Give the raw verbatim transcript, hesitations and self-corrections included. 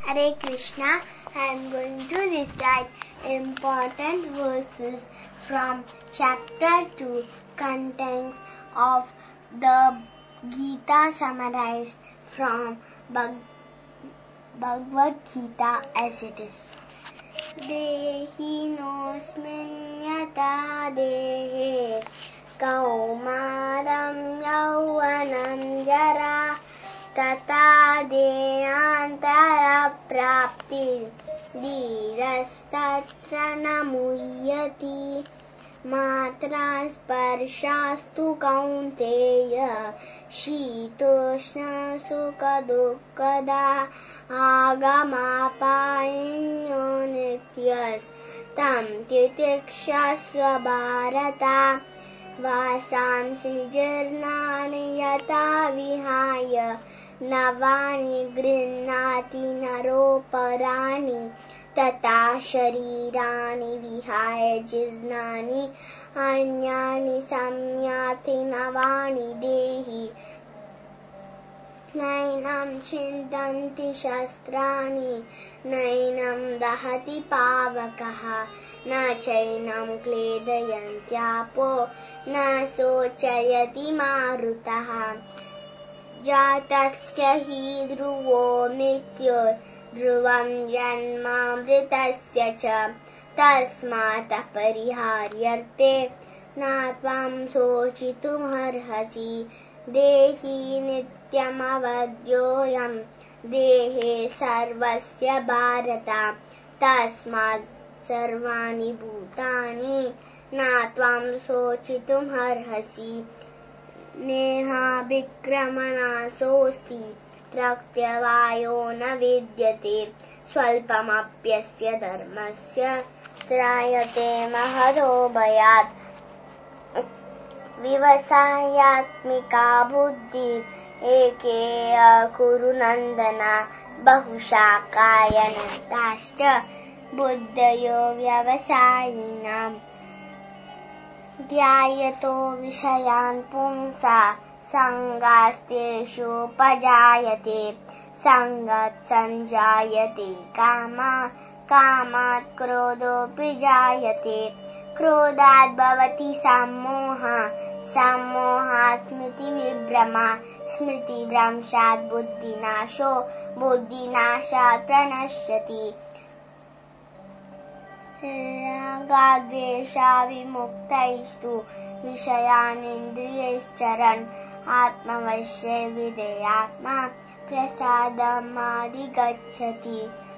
Hare Krishna. I am going to recite important verses from chapter two, contents of the Gita summarized from Bhagavad Gita as it is. Dehinosmin yata dehe kaumadam yauvanam jara tata deyantara prapti dhirastatra namuyati matra sparshastu kaunteya shitoshna sukha dukkada agamapainyo nityas tam titikshasva bharata vasamsi jirnani yata vihaya navani grihnati naroparani tata sharirani vihaya jirnani anyani samyati navani dehi nainam chintanti shastrani nainam dahati pavakaha na chainam kledayantyapo na sochayati marutaha jatasya hi dhruvo mrityur dhruvam janmamritasya cha tasmata pariharyarte natvam sochitum harhasi dehi nityam avadyoyam dehe sarvasya bharata tasmad sarvani bhutani natvam sochitum harhasi neha vikramana sosti praktavayo na vidyate swalpamapyasya dharmasya trayate mahado bhayat vivasayatmika buddhi ekeya kuru nandana bahushakayanantascha buddhayo vyavasayinam dhyayato vishayan pumsa sangasteshu pajayate sangat sanjayate kama kamat krodo pijayate krodat bhavati sammoha sammoha smriti vibrama smriti vramshat buddhinasho buddhinashat pranashyati ragadvesha vimuktaistu vishayanindriyaischaran atmavashya videyatma prasadam adhigacchati